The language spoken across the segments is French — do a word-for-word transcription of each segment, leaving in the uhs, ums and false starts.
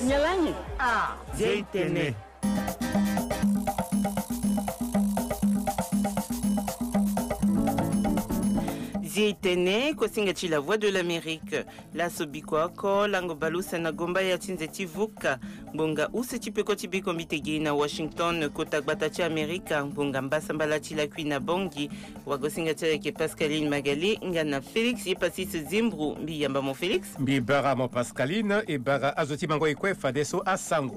Nyalanyi. Ah, Zeitene. Zeitene kosinga la voix de l'Amérique. La sobikwako lango balusa na gomba ya tinze tivuka. Bonga use tipeko tibiko mitegi na Washington kota gbatachi Amerika. Bonga mbasambala tila kuina bongi. Wagosinga tila ke Pascaline Magali. Ngana Félix yepasisi Zimbru. Mbi yamba mon Félix. Mbi bara mon Pascaline e bara azoti mango ikwe fadeso asango.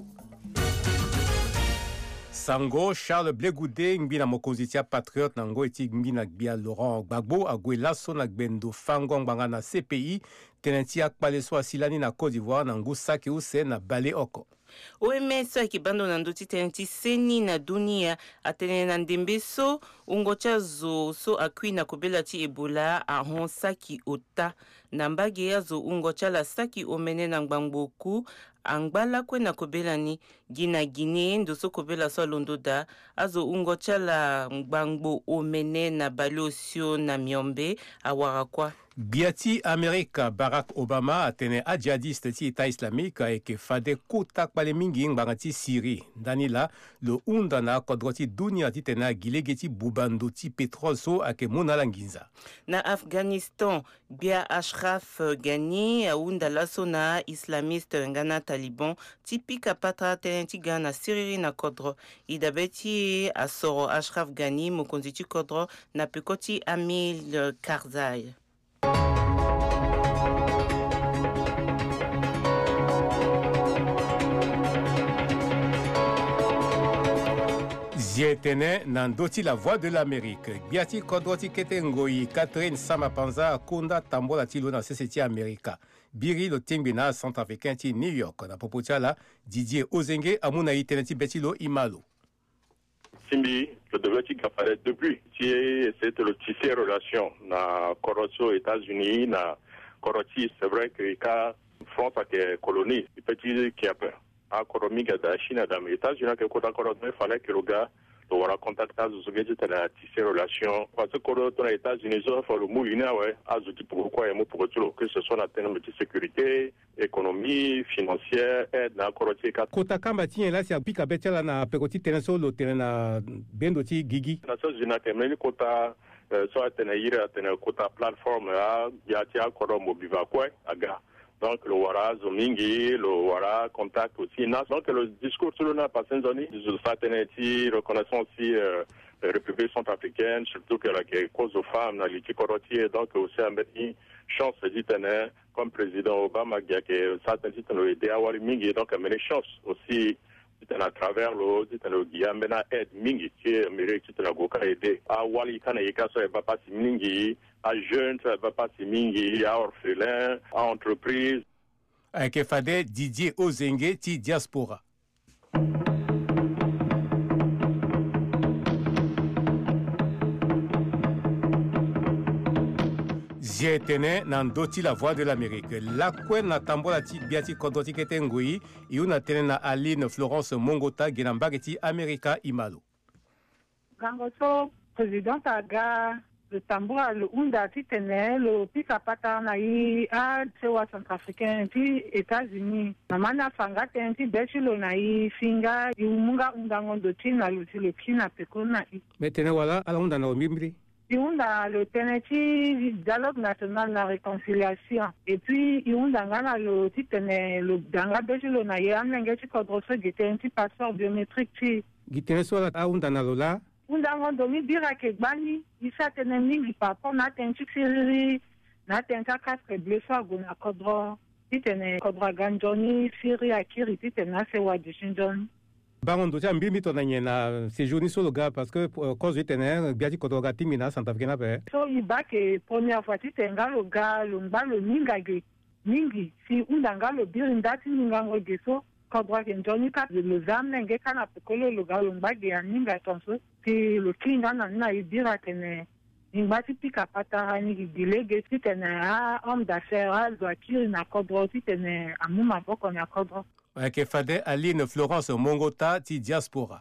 Sango Charles Blegoudé ngbina mokonzi tia patriote nango eti ngbina gbia Laurent Gbagbo agwe laso na gbendo fango ngbanga na C P I tenenti akpaleso asilani na Côte d'Ivoire nango sake use na bale oko. O M S akibando na ndoti tenenti seni na dunia atene na ndembeso ungocha zo so akui na kobela ti Ebola ahon saki ota na mbage ya zo ungocha la saki omene na ngbangboku angbala kwe na kobela ni gina Guinée ndo so kobela so londoda azo ungocha la ngbangbo omene na balosio na miombe awarakwa. Biati Amerika Barack Obama atene a djihadiste ti État islamique et que fade kota kpale mingi ngbangati Syrie. Danila le unda na kodroti dunia ti tena gilegeti bubando ti pétrole so ake mona langinza. Na Afghanistan bia Ashraf Ghani a unda laso na islamiste ngana Taliban tipika patra tenenti gana Syrie na kodro idabeti asoro Ashraf Ghani mokonzi ti kodro na pekoti Amil Karzai. Zietene nandoti la voix de l'Amérique. Biati kodroti kete ngoi Catherine Samapanza Kunda Tambola tilo na C C T America. Biri lo tingbina centrafricain ti New York. Na popotia la Didier Ozenge amuna iteneti betilo imalo. Simbi, le développement apparaît depuis. C'est le tisser relation na Corotio États-Unis, na Coroti, c'est vrai que il y a France qui est colonie, petit qui a peur. À Coromiga de la Chine, dans les États-Unis, il fallait que le gars le voilà contacter les gens la tisser relation. Parce que quand les États-Unis, il faut le mouiller, ouais, à ce type pourquoi il pour tout que ce soit en termes de sécurité, économie, financière, aide na Coroti. Kota kamba tien là c'est pika betela na pekoti teneso lo tena bendo ti gigi. Na so zina kemeli kota so tena ira tena kota plateforme ya ya ti akoro mobiva kwa aga. Donc le wara zomingi, le wara contact aussi. Donc le discours sur le passé zoni, je fateneti reconnaissance aussi euh, République centrafricaine, surtout que la cause aux femmes dans les Coroti, donc aussi à mettre chance dit comme président Obama qui a que ça tenti de aider à wari mingi donc à mener chance aussi à travers le dit le Guillaume na aide mingi qui mérite qui la goka aider à wali kana yeka so va pas mingi à jeunes ça va pas mingi à orphelins à entreprises avec fade Didier Ozenge ti diaspora. Zietene nandoti la voix de l'Amérique. La kwen na tambola ti biati kodoti kete ngui, iu na tene na Aline Florence Mongota genambageti Amerika imalo. Gangoso, président Aga, le tambola le unda ti tene, le pika pata na i a sewa centrafricain ti États-Unis. Namana fanga tene ti bechilo na i finga, i umunga undangondo ti na luti le kina pekona i. Metene wala ala unda na omimbri. Il y a le Tennessee dialogue national de la réconciliation. Et puis, il y a le titre, le Danga Bejilo na yamenge ti kodroso gete un petit passeport biométrique ti. Gitene sola a unda na lola. Unda ngondomi bira ke gbani, isa tene mingi papa na tenchi siriri, na tenka casque blessure guna kodro. Ti tene kodra ganjoni siri akiri ti tene se wa dishinjon. Bangon doja mbimi to nanye na séjourni sur le gars parce que cause de tenir biati kotoga timina centrafricaine pe. So iba ke première fois ti tenga le gars le mba le minga ge mingi si undanga le birinda ti minga ngoge so kodwa ke njoni ka le zamne nge kana pekolo le gars le mba ge minga tonso ti le kinga na na ibira tene ngba ti pika pata ni dilege ti tene a homme d'affaires doit kiri na kodro ti tene amuma boko na kodro. Avec fade Aline Florence Mongota ti diaspora.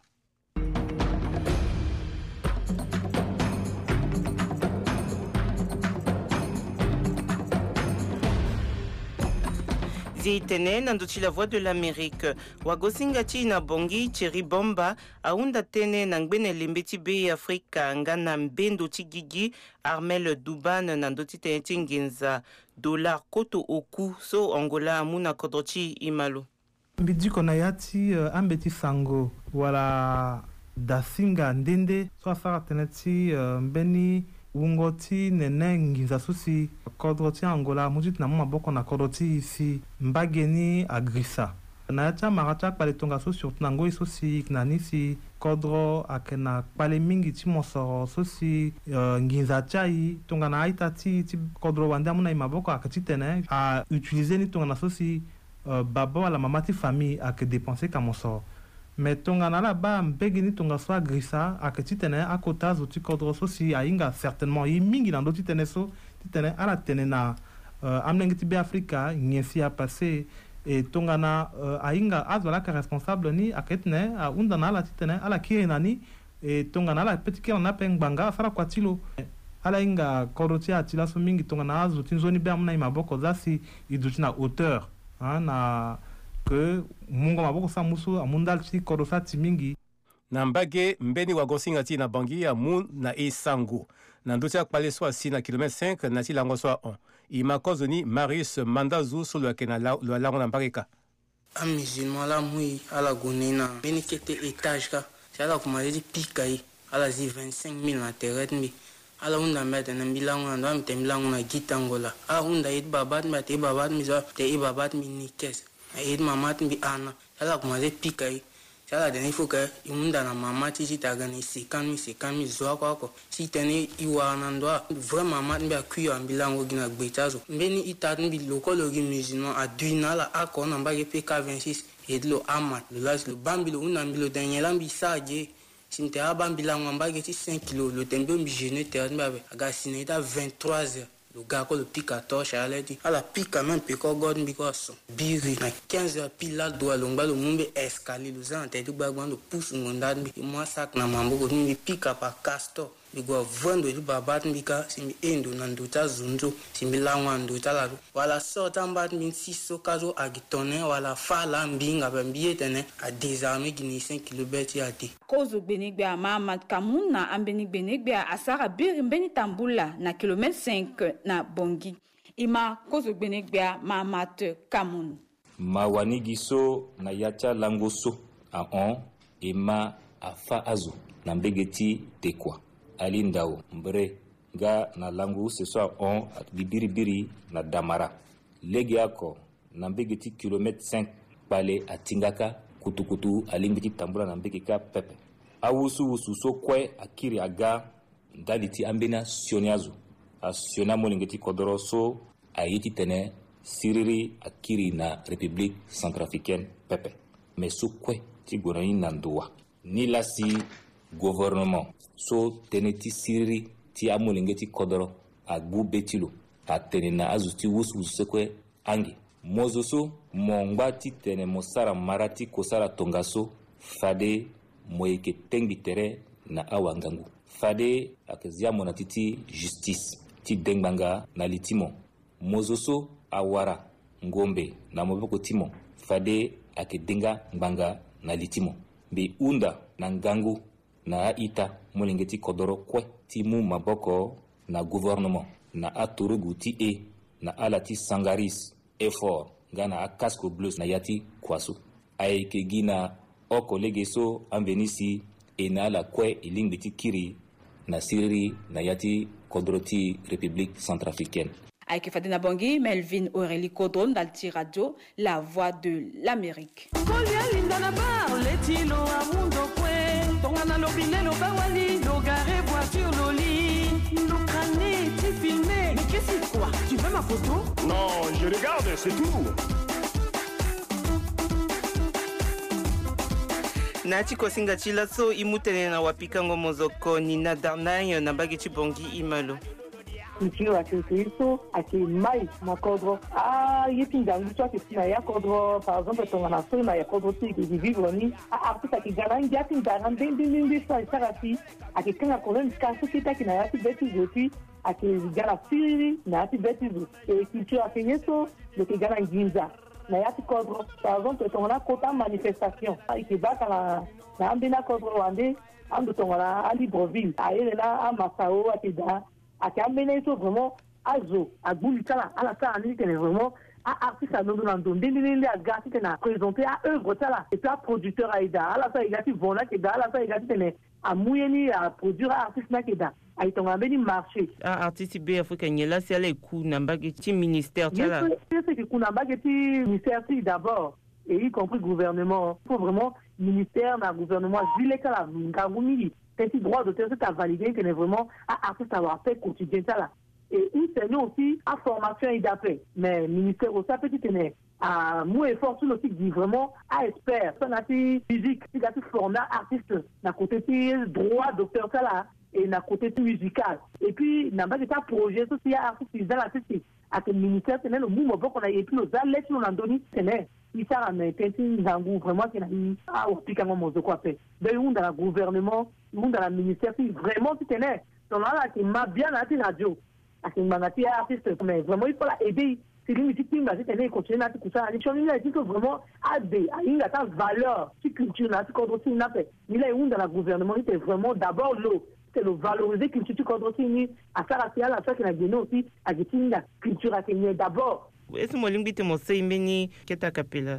Zi tene nanduchi la voix de l'Amérique. Wagosinga chi na bongi cheri bomba aunda tene nangbene lembeti be Afrika ngana mbendo chigigi Armel Duban nanduti tene tingenza dollar koto oku so Angola amuna kodochi imalo. Mbidi kona yati uh, ambeti sango wala dasinga ndende so asara teneti uh, mbeni wungoti nene nginza susi kodroti Angola mujit na muma boko na kodroti isi mbageni agrisa na yacha maracha pale tonga so surtout nango isosi knani si kodro akena pale mingi ti mosoro sosi uh, nginza chai tonga na aita ti ti kodro wanda muna imaboko akati tene a utiliser ni tonga na sosi uh, baba wala mama ti famille ak dépenser ka mosoro mais tonga na la ba mbegini tonga so agrisa akati tene akota zo ti kodro sosi ainga certainement i mingi na ndo ti tene so ti tene ala tene na uh, amnengi ti be Afrika nyesi a passé et tongana uh, ainga azwala ka responsable ni aketne a unda na la titene ala kirina ni et tongana la petike na pengbanga fara kwatilo ala inga koroti atila so mingi tongana azu tinzoni be amna imaboko zasi idutina hauteur hein, na que mungo maboko sa musu amundal ti korosa ti mingi na mbage mbeni wagosinga ti na bangi ya mun na esango na ndoti akpale so asi na kilomètre cinq na ti lango so un ima kozoni Marius Mandazu so lo kena la lo lango na mbareka a musulman la mui ala gonena beni kete étage ka sala kuma di pikai ala zi vingt-cinq mille na terre mi ala unda mete na milango ndo am temlango na gitangola a unda it babat mate e babat mi zo te e babat mi nikes a it mamat mi ana sala kuma di pikai sala deni fuka imunda na mama ti ti tagani sikami sikami zo kwa kwa si tene iwa na ndo vraiment mat mbi akuyo ambilango gina gbetazo mbeni itat mbi lokolo gi musulman aduina la akona mbage P K vingt-six edlo amat lo las lo bambilo una mbilo danyela mbi saje sinte abambilango mbage ti cinq kilos lo tembe mbi jeune ter mbabe aga sineta vingt-trois heures le gars ko le pique à torche à l'aide à la pique même pique au god because biri na quinze heures pile là doit le ngba le mumbe escalier le zan te du bagban de pousse ngondad mi moi sac na mambo ko mi pique pa castor mi go vendre du babat mi ka si mi endo na ndota zunzo si mi la wan ndota la wala sota mbat mi six kazo agitone wala fala mbinga ba mbietene a désarmer gini cinq kilomètres ya te kozo benigbe mama kamuna ambeni benigbe asara biri mbeni tambula na kilomètre cinq na bongi ima kozo benigbe mama te kamun mawani giso na yacha langoso a on ima afa azu na mbegeti tekwa alindao mbre ga na langu ce soit on bibiri biri na damara legi ako na mbegeti kilomètre cinq pale atingaka kutukutu alimbiti tambula na mbegeka pepe awusu wusu so kwe akiri aga daliti ambena sioniazu a siona molingeti kodoro so ayiti tene siriri akiri na République centrafricaine pepe mais so kwe ti gonani nandoa ni lasi gouvernement so teneti siriri ti amolingeti kodoro a gubetilo a tenena azuti wusu sekwe angi mozo so mongba ti tene mosara marati kosara tongaso fade moyeke tengi tere na awangangu fade akezia monatiti justice ti dengbanga na litimo mozo so awara ngombe na moboko timo fade akedenga ngbanga na litimo be unda na ngangu na ita molingeti kodoro kwe ti mu maboko na gouvernement na aturugu ti e na alati sangaris effort ngana a casque bleu na yati kwasu ayeke gina oko legeso anvenisi e na ala kwe ilingbiti kiri na siri na yati kodoro ti République centrafricaine. Aïke Fadena Bangui, Melvin Aurélie Kodron, d'Alti Radio, la voix de l'Amérique. Mais qu'est-ce que c'est quoi? Tu veux ma photo? Non, je regarde, c'est tout. Nati kosinga chila so imutene na wapikango mozoko ni na darnayo na bagi chibongi imalo. Nchio akilito akimai na kodro ah yepi ndangu cho ke na ya kodro par exemple ton na so na ya kodro ti ki vivre ni a apita ki garan jati ndaran bin bin bin sa sarati akikanga kolen kasu kita ki na ya ti beti joti akigara siri na ti beti e kicho akenyeso de ki garan ginza na yati kodro par exemple tongona kota manifestation ikibaka na na ambina kodro wande ando tongona à Libreville ayele na amasao atida akambena eso vraiment azo agulikala ala sa ani tene vraiment a artiste à nous dans donner les gars qui tena présenté à œuvre ça là et puis à producteur aida ala sa igati vona ke da ala sa igati tene a mouyeni à produire artiste na ke da ay tonga beni marché a artiste be africain nyela si ala ku namba ke ti ministère tala c'est que ku namba ke ti ministère si d'abord et y compris gouvernement faut vraiment ministère na gouvernement vile kala ngangumi petit droit d'auteur c'est à valider que vraiment à artiste avoir fait quotidien ça là et une saignée aussi à formation I D A P mais ministère aussi a petit tenir à moins effort sur le site dit vraiment à expert ça n'a pas musique c'est à tout formé artiste n'a côté droit d'auteur ça là et n'a côté musical et puis n'a pas de projet social artiste dans la cité à que ministère tenait le mouvement qu'on a et puis nos lettres nous l'ont donné tenait il s'est ramené pensi zangu vraiment qu'il a eu à expliquer comment on quoi faire dans le gouvernement dans la ministère vraiment tu tenais donc là qui m'a bien à la radio akimangati artiste mais vraiment il faut la aider c'est lui musique qui m'a dit tenez continuer à tout ça les choses il a dit que vraiment aider à une ta valeur si culture là quand aussi n'a fait il est où dans le gouvernement il est vraiment d'abord l'eau c'est le valoriser culture quand aussi à ça la la ça qui a gagné aussi à la culture à Kenya d'abord est-ce moi l'invite mon c'est meni keta capella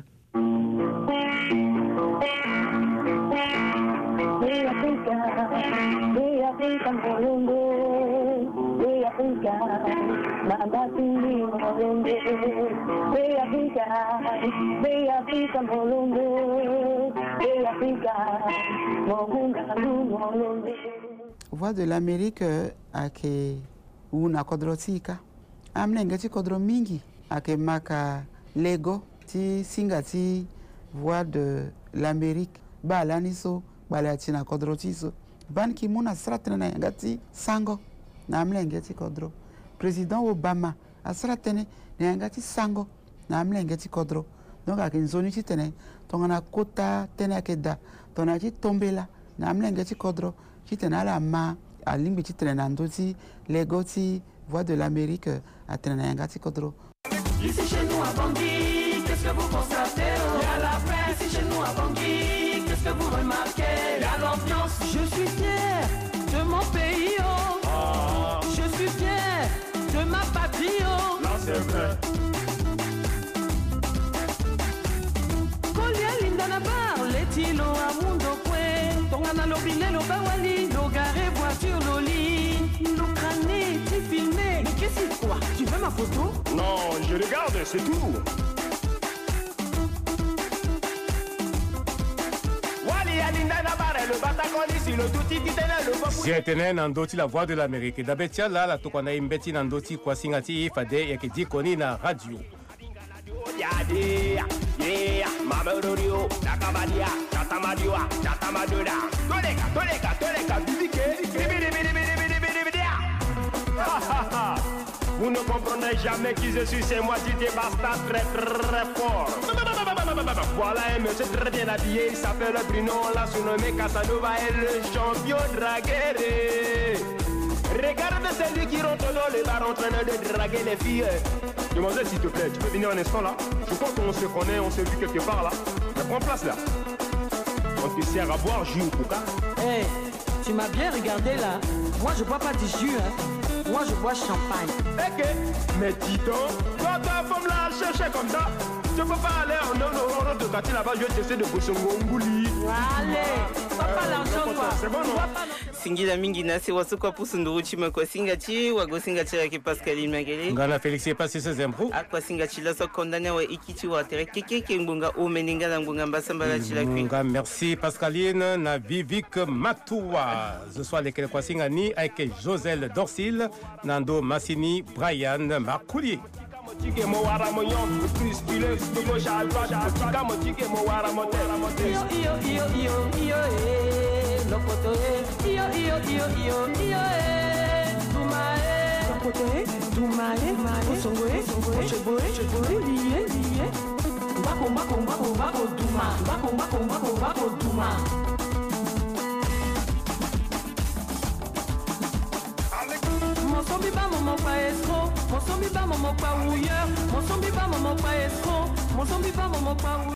Voix de l'Amérique ake una kodrotika amnenge ti kodro mingi ake maka lego ti singa ti Voix de l'Amérique balani so balati na kodro ti so ban ki muna stratene na ngati sango na amlenge ti kodro président Obama asratene na ngati sango na amlenge ti kodro donc ake nzoni ti tene tongana kota tene akeda tona ti tombela na amlenge ti kodro ti tene ala ma alimbi ti tene na ndo ti lego ti Voix de l'Amérique à tene na ngati kodro. Ici chez nous à Bangui, qu'est-ce que vous constatez? Il y a la paix. Ici chez nous à Bangui, qu'est-ce que vous remarquez? Il y a l'ambiance. Je suis fier de mon pays, oh. Ah. Je suis fier de ma patrie, oh. Là c'est vrai. Kolia linda na bar, letilo amundo kwe. Tongana lobile lo bawali, lo gare voiture loli. Lo crâné, t'es filmé. Mais qu'est-ce que c'est quoi? Tu veux ma photo? Non, je regarde, c'est tout. Zietene nandoti la Voix de l'Amérique. Dabetia la la tokwana imbeti nandoti kwa singati ifade ya kidikoni na radio. Yeah, Mabarorio, Nakabadia, Chatamadia, Chatamadura. Toleka, Toleka, Toleka, Bibike, vous ne comprendrez jamais qui je suis, c'est moi Didier Basta, très très fort. Voilà un monsieur très bien habillé, il s'appelle Bruno, on l'a surnommé Casanova et le champion dragueur. Regarde celui qui rentre dans le bar en train de draguer les filles. Demoiselle, s'il te plaît, tu peux venir un instant là? Je crois qu'on se connaît, on s'est vu quelque part là. Mais prends place là. On te sert à boire jus ou coca. Eh, hey, tu m'as bien regardé là. Moi je bois pas du jus, hein. Moi je bois champagne. Ok, mais dis donc, toi ta femme là, chercher comme ça. Tu peux pas aller en un euro de quartier là-bas, je vais t'essayer de bosser au Ngouli. Allez, papa l'argent quoi. C'est bon non? Singila mingi nasi wasukwa pusunduru chima kwa singati wago singati la ki Pascaline Magele. Ngana Félix pas ses embro. Akwa singati la so condamné wa ikiti wa tere keke ke ngunga omeninga na ngunga mbasamba la chila kwi. Nga merci Pascaline na Vivik Matoua. Ce soir les kwa singani avec Joselle Dorsil, Nando Massini, Brian Marcoulier. Yo yo yo yo yo eh lokoto eh yo yo yo yo yo eh duma eh lokoto eh duma eh osongo eh ochebo eh ochebo lié lié bako bako bako bako duma bako bako bako bako duma. Mon sombi ba mon pas escroc, mon sombi ba mon pas houilleur, mon sombi ba mon pas escroc, Mon zombie pas mon pao